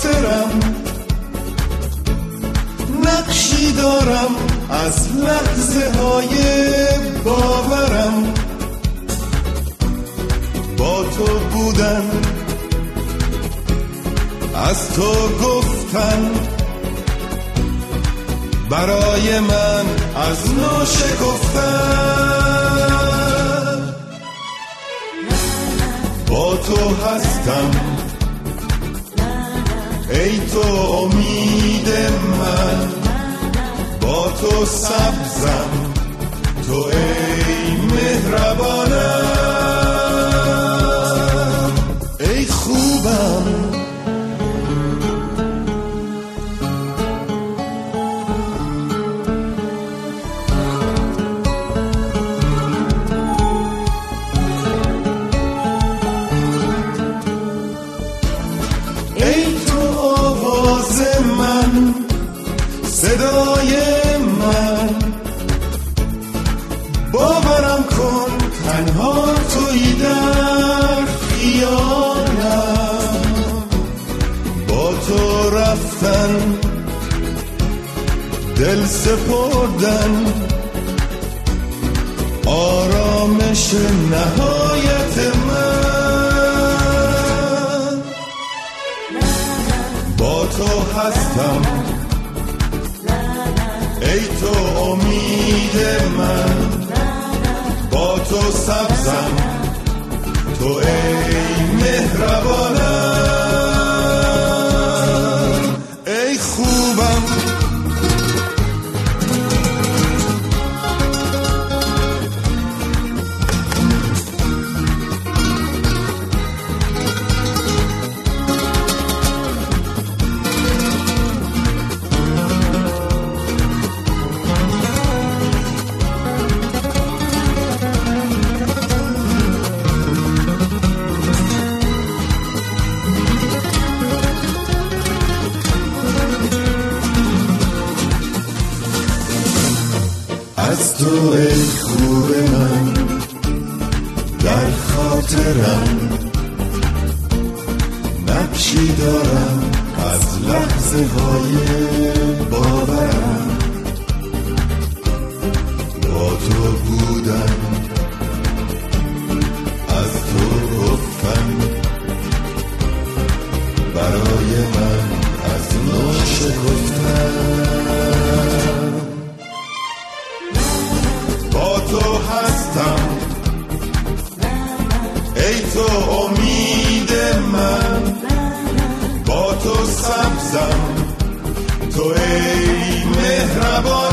خاطرم، نقشی دارم از لحظه های باورم. با تو بودن، از تو گفتن، برای من از نو شکفتن. با تو هستم ای تو امید من، با تو سبزم تو ای مهربانم، ای خوبم. صدای من باورم کن، تنها تویی در خیالم. با تو رفتن، دل سپردن، آرامش نهایت من. با تو هستم ای تو امید من، با تو سبزم تو ای مهربانم، ای خوبم. از تو ای خوب من در خاطرم، نقشی دارم از لحظه های باورم. با تو بودن، از تو گفتن، برای من از نو شکفتن. با تو هستم ای تو امید من، با تو سبزم تو ای مهربان.